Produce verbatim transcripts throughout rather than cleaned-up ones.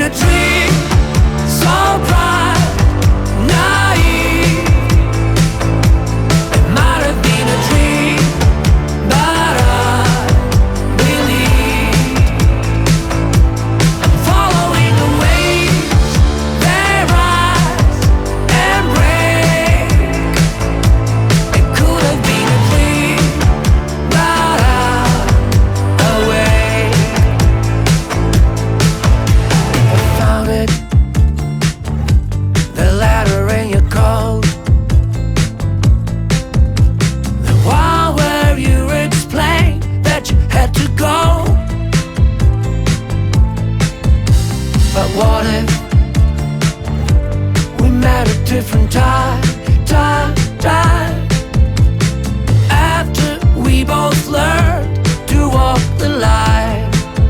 a dream, so bright, naive. It might have been a dream, but I believe. I'm following the waves, they rise and break. It could have been a dream, but I'm awake. I found it, the letter in your coat, the one where you explained that you had to go. But what if we met a different time, time, time? After we both learned to walk the line.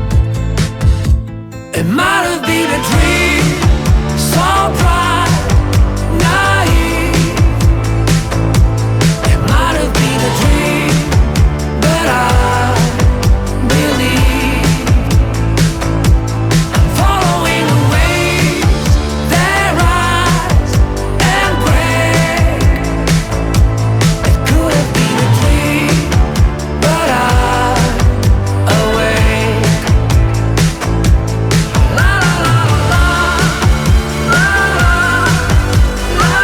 It might have been a dream, so bright, naive. It might have been a dream, but I believe. I'm following the waves, they rise and break. It could have been a dream, but I'm awake. La la la la, la la la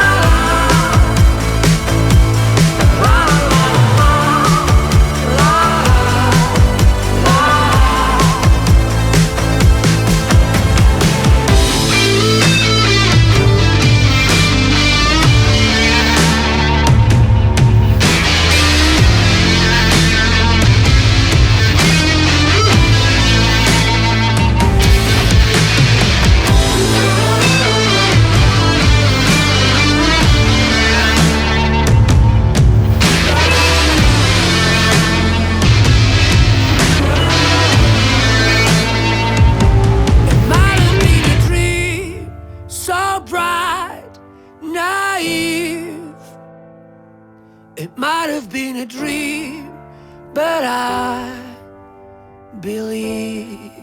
Might have been a dream, so bright, naive. It might have been a dream, but I believe.